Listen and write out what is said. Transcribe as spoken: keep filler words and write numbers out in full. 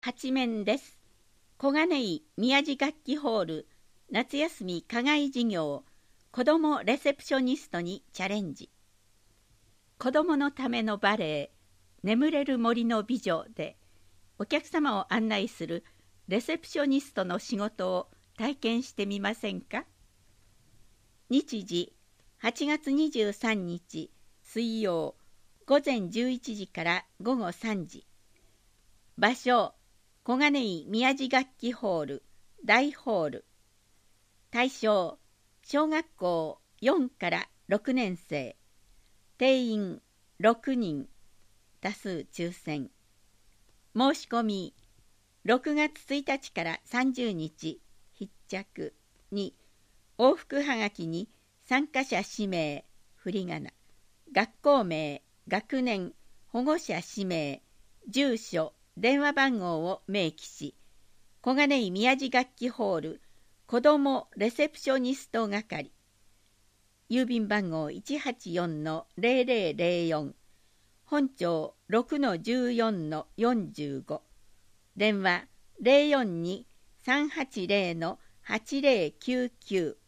八面です。小金井宮地楽器ホール夏休み課外授業子どもレセプショニストにチャレンジ。子どものためのバレエ眠れる森の美女でお客様を案内するレセプショニストの仕事を体験してみませんか。日時はちがつにじゅうさんにち水曜午前じゅういちじから午後さんじ。場所小金井宮地楽器ホール大ホール。対象小学校よんからろくねん生。定員ろくにん。多数抽選。申し込みろくがつついたちからさんじゅうにち必着に往復はがきに参加者氏名、振り仮名、学校名、学年、保護者氏名、住所、電話番号を明記し、小金井宮地楽器ホール子どもレセプショニスト係、郵便番号 いちはちよんのゼロゼロゼロよん、本町 ろくのじゅうよんのよんじゅうご、電話 ゼロよんに さんはちゼロのはちゼロきゅうきゅう